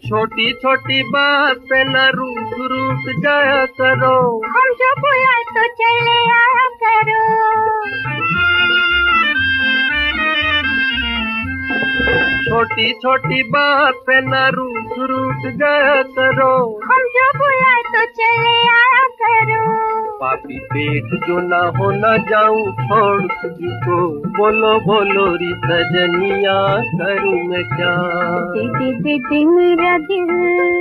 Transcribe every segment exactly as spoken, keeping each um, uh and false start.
छोटी छोटी बात पे न रूठ रूठ जाया करो, हम जो बुलाए तो चले आया करो। छोटी छोटी बात पे न रूठ रूठ जाया करो, हम जो बुलाए तो चले आया करो। पापी पेट जो ना हो न जाऊं छोड़ तुझको, बोलो बोलो री सजनिया करूं मैं क्या। दे दे दे दे मेरा दिल,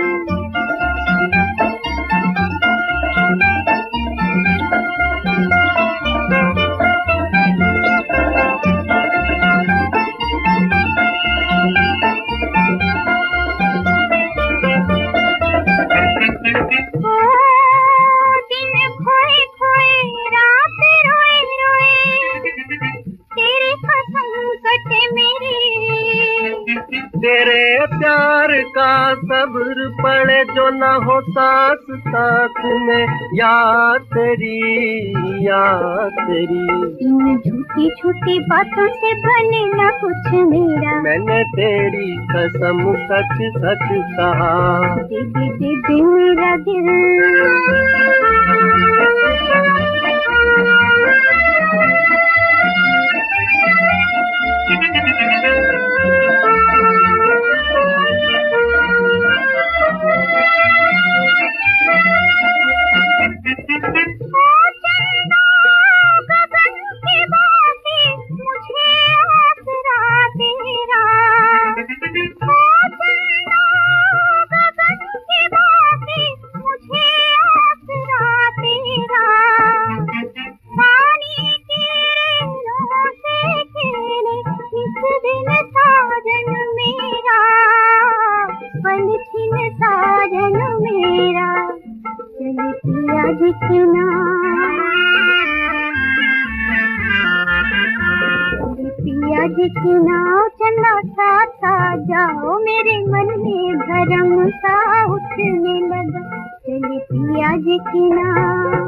तेरे प्यार का सब्र पड़े जो न हो साथ साथ में, याद तेरी याद तेरी। इन झूठी झूठी बातों से बने न कुछ मेरा, मैंने तेरी कसम सच सच कहा। दे दे दे दे मेरा दिल, पिया दिखना, पिया दिखना चंदा सा सा जाओ, मेरे मन में भरम सा उठने लगा। चले पिया दिखना।